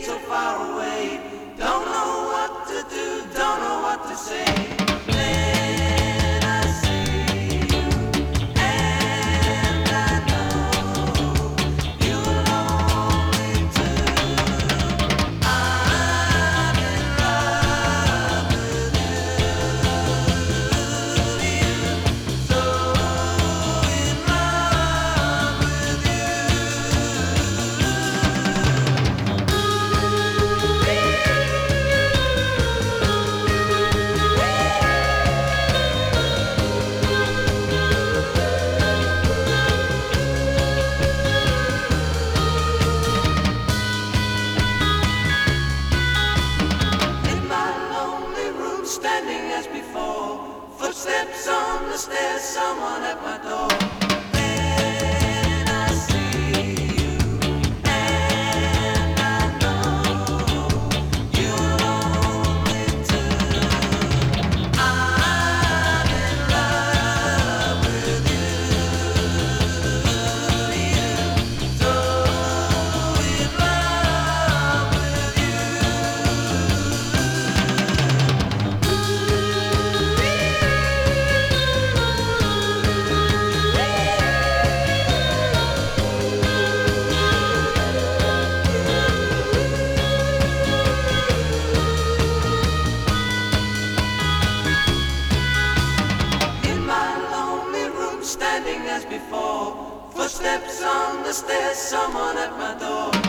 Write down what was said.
so far away. Don't know what to do, don't know what to say. Then I see you, and I know you're lonely too. I'm in love with you, so in love with standing as before, footsteps on the stairs, someone at my door. Then I see you, and I know you're lonely too. I'm in love with you, so in love with standing as before, footsteps on the stairs, someone at my door.